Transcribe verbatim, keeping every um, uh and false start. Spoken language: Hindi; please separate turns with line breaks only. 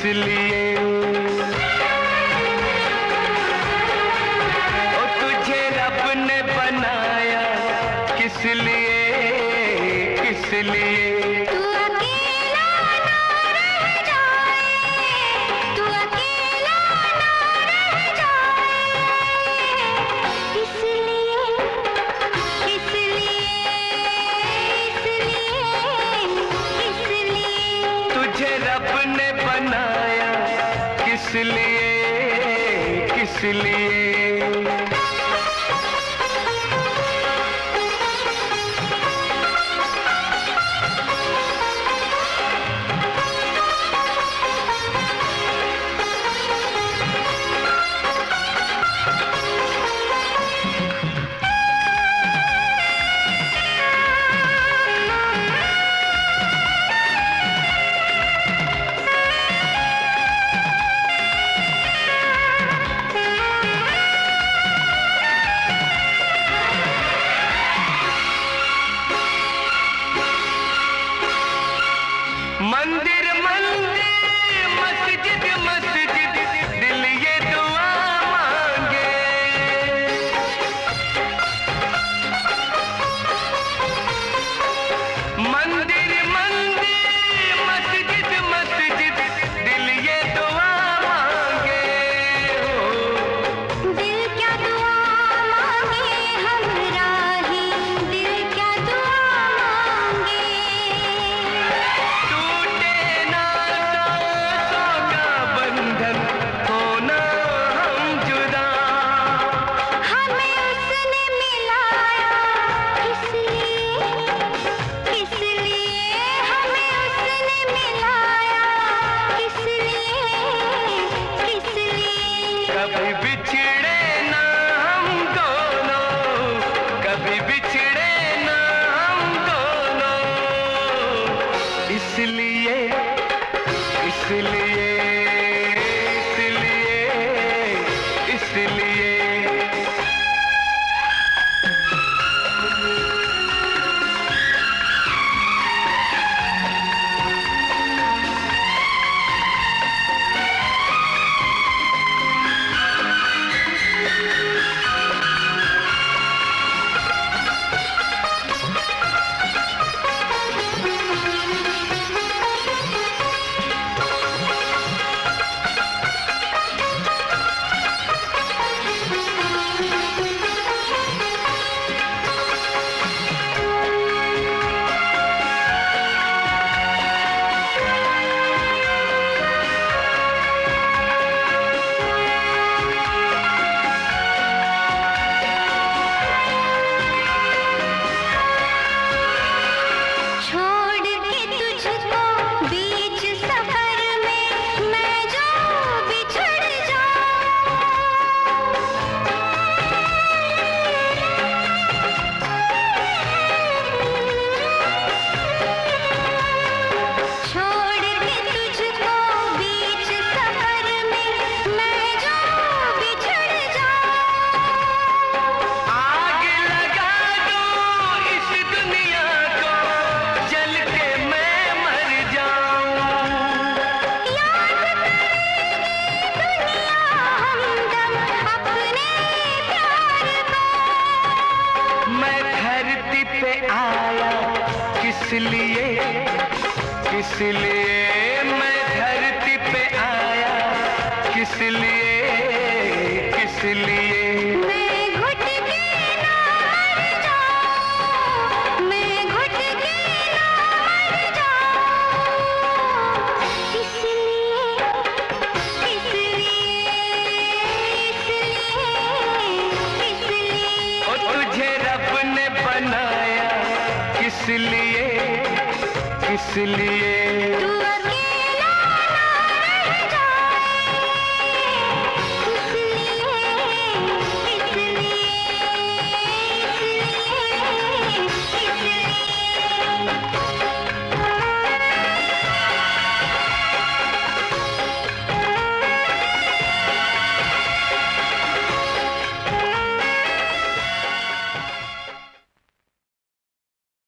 लिए ओ तुझे रब ने बनाया किस लिए, किस लिए। किस लिए, किस लिए। मंदिर मंदिर मस्जिद मस्जिद दिल ये दुआ मांगे। मंदिर मंदिर मस्जिद मस्जिद दिल ये दुआ मांगे। हो दिल क्या दुआ मांगे हमरा ही, दिल क्या दुआ मांगे। कभी बिछड़े ना हम दोनों, कभी बिछड़े ना हम दोनों, इसलिए, इसलिए, इसलिए, इसलिए। किस लिए, किस लिए मैं धरती पे आया, किस लिए, किस लिए। मैं घुट के ना मर जाऊं, मैं घुट के ना मर जाऊं, इसलिए, इसलिए, इसलिए, इसलिए। ओ तुझे रब ने बनाया किस लिए, किस लिए।